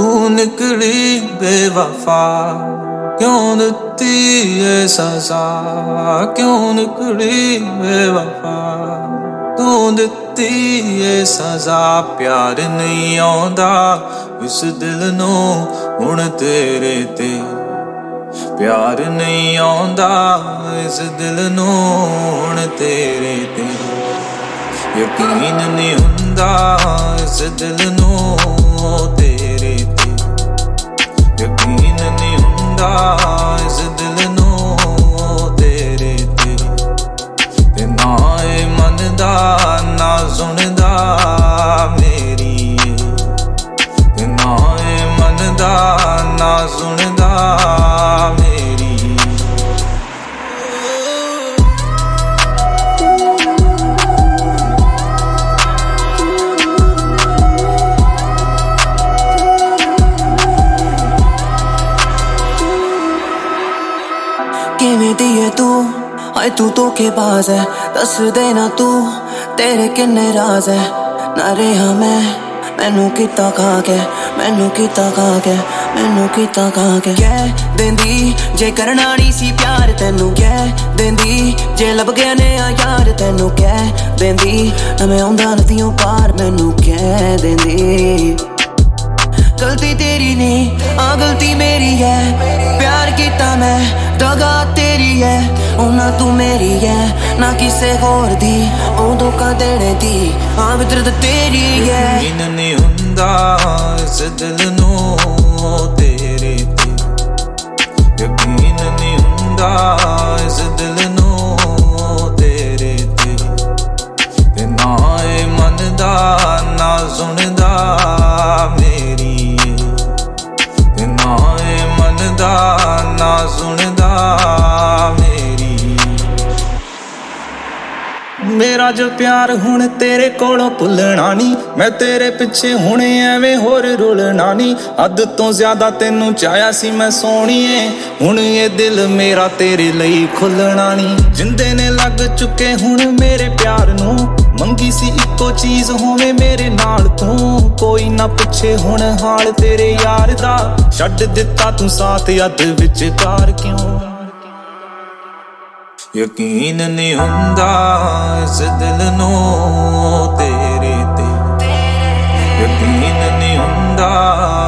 ਤੂੰ ਨਿਕਲੀ ਬੇਵਫਾ क्यों दित्ती ये सज़ा क्यों निकली बेवफा तू दित्ती ये सज़ा प्यार नहीं आउंदा इस दिल नू हुण तेरे ते प्यार नहीं आउंदा इस दिल नू हुण तेरे ते यकीन नहीं हुंदा इस दिल नू तेरे ते यकीन नहीं इस दिल नू तेरे ते ना ए मनदा ना सुनदा मेरी ते ना ए मनदा ना सुनदा मेरी किवें दी है तू हाय तू धोखेबाज है दस देना तू तेरे किन्ने राज है ना रहा मैनू किता खा के मैनू किता खा के मैनू किता खा के कह देंदी जे करना नहीं सी प्यार तैनू कह देंदी जे लब गया ने यार तैनू कह देंदी ना मैं आउंदा नदियों पार मैनू कह देंदी गलती तेरी नहीं आ गलती मेरी है प्यार किता मैं दगा तेरी है ना तू मेरी है ना किसे होर दी ओ धोखा देने दी हाँ फितरत तेरी है यकीन नहीं हुंदा इस दिल नू तेरे ते यकीन नहीं हुंदा इस दिल नू तेरे ते ना ए मनदा ना सुनदा मेरी ते ना ए मनदा ना सुनदा मेरी मेरा जो प्यार हुण तेरे कोलों भुलना नहीं मैं तेरे पिछे हुण एवें होर रुलना नहीं हद तो ज्यादा तेनू चाहया सी मैं सोहणीए हुण ये दिल मेरा तेरे लई खुलना नहीं जिंदे ने लग चुके हुण मेरे प्यार नू मंगी सी इको चीज होवे मेरे नाल तू कोई ना पुछे हुण हाल तेरे यार दा छड्ड दिता तू साथ अध विचकार क्यों यकीन नहीं हुंदा इस दिल नू तेरे ते यकीन नहीं हुंदा